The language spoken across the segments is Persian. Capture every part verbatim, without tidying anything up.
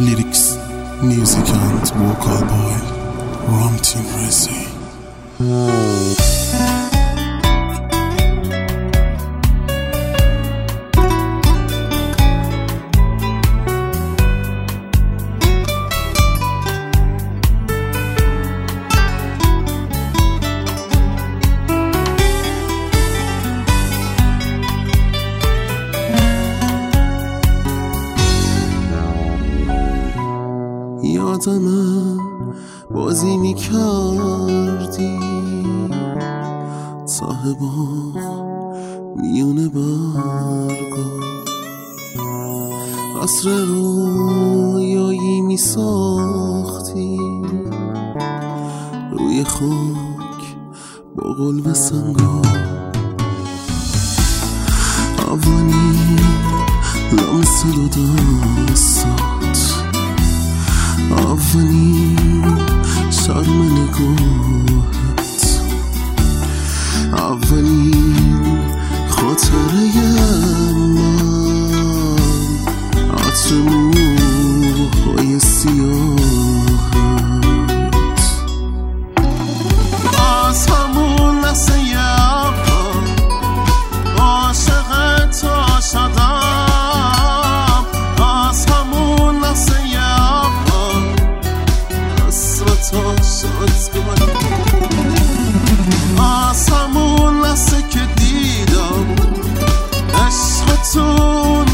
Lyrics, music and vocal by Ramtin Rezi. یادمه بازی میکردی ته باغ میونه برگا، قصر رویایی میساختی روی خاک با قلب سنگا. اولین لمس دو دستات، اولین شرم نگاهت، اولین خاطره من، عطر موهای سیاهت. از همون لحظه اول عاشق تو شدم، از همون لحظه تو شد کنم، از همون لحظه که دیدم عشقتون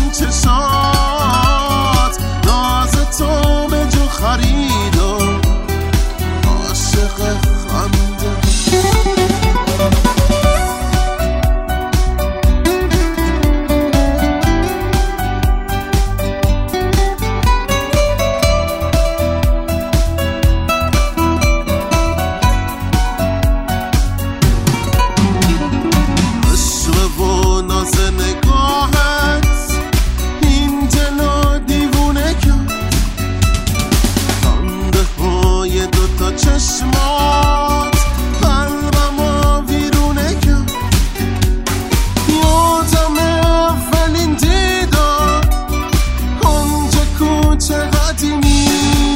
چشات، ناز تو به جو خریدم، عاشق خنده. چشمات قلبمو ویرونه کرد، یادم اولین دیدار کنج کوچه قدیمی،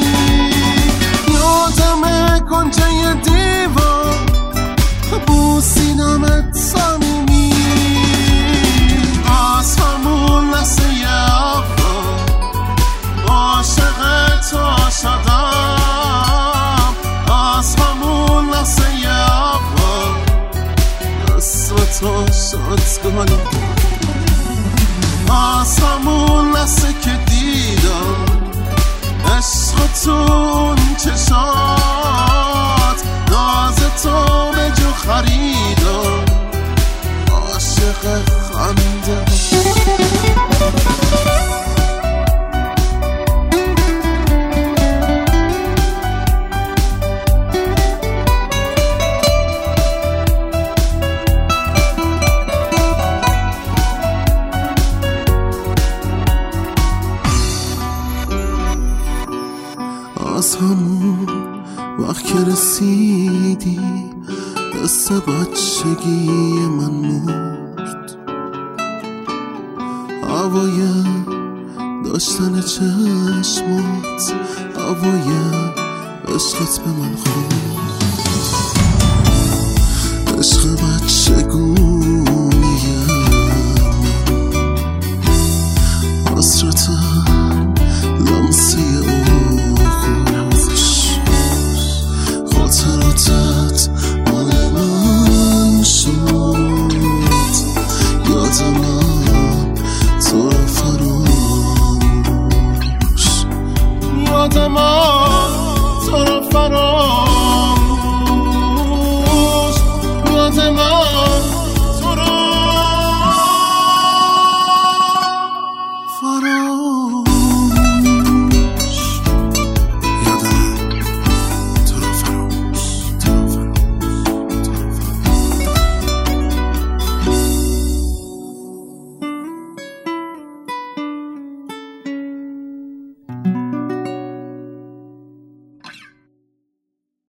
یادم کنجه دیوار بوسیدمت صمیمی. از همون لحظه اول عاشق تو شدم، از همون لحظه اول اسم تو شد کنم، از همون لحظه که دیدم عشقتون چشات، ناز تو به جو خریدم، عاشق خنده. از همون وقت که رسیدی حس بچگی من مرد، هوای داشتن چشمات، هوای عشقت به من خورد، عشق بچگون